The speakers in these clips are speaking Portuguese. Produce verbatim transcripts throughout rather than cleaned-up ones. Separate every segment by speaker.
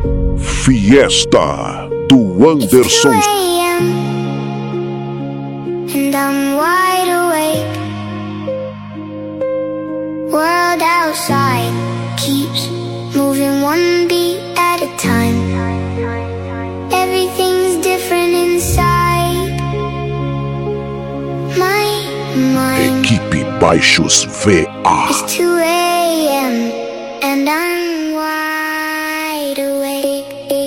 Speaker 1: Fiesta do Anderson.
Speaker 2: And I'm wide awake. World outside keeps moving one beat at a time. Everything's different inside my mind.
Speaker 1: Equipe Baixos V A.
Speaker 2: It's two a m and I'm wide awake.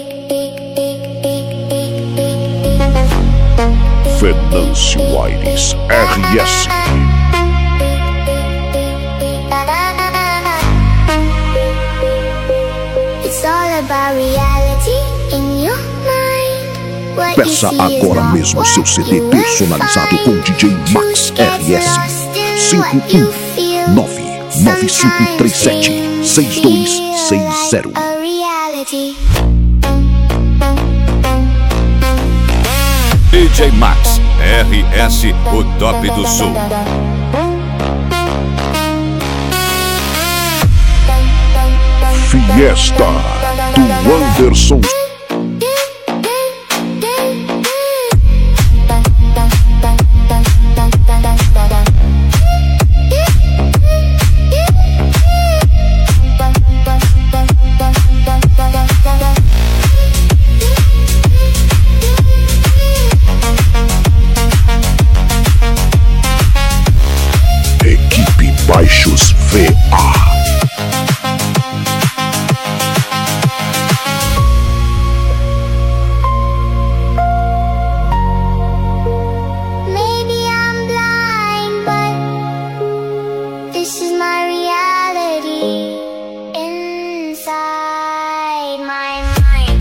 Speaker 1: Venâncio Aires R S.
Speaker 2: It's all about reality in your mind. What you
Speaker 1: Peça
Speaker 2: see is
Speaker 1: agora
Speaker 2: not
Speaker 1: mesmo
Speaker 2: what
Speaker 1: seu C D
Speaker 2: you will
Speaker 1: personalizado com D J
Speaker 2: find.
Speaker 1: Max
Speaker 2: To get
Speaker 1: R S.
Speaker 2: lost in
Speaker 1: cinco
Speaker 2: what you
Speaker 1: um
Speaker 2: feel.
Speaker 1: nove nove cinco três sete seis dois seis zero.
Speaker 2: A reality.
Speaker 3: D J Max R S, o top do sul.
Speaker 1: Fiesta do Anderson. Equipe Baixos V A.
Speaker 2: Maybe I'm blind, but this is my reality. Inside my mind.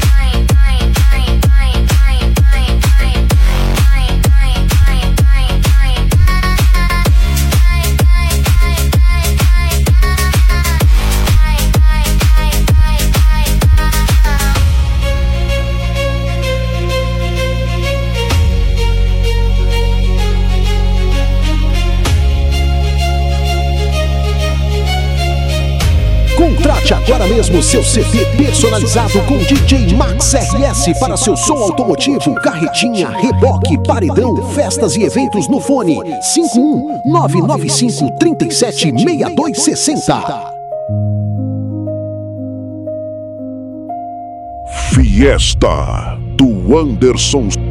Speaker 4: Contrate agora mesmo seu C D personalizado com D J Max R S para seu som automotivo, carretinha, reboque, paredão, festas e eventos no fone cinco um nove nove cinco três sete seis dois seis zero.
Speaker 1: Fiesta do Anderson.